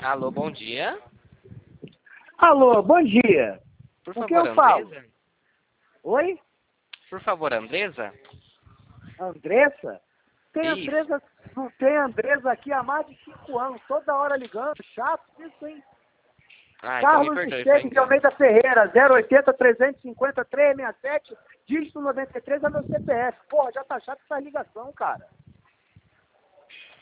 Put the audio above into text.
Alô, bom dia. Alô, bom dia. Por Com favor, quem eu falo? Andresa? Oi? Por favor, Andresa? Andressa? Isso. Não tem Andressa aqui há mais de 5 anos, toda hora ligando, chato isso, hein? Ah, então me Carlos perdoe, foi Esteves de engano. Almeida Ferreira, 080 350 367, dígito 93 é meu CPF. Porra, já tá chato essa ligação, cara.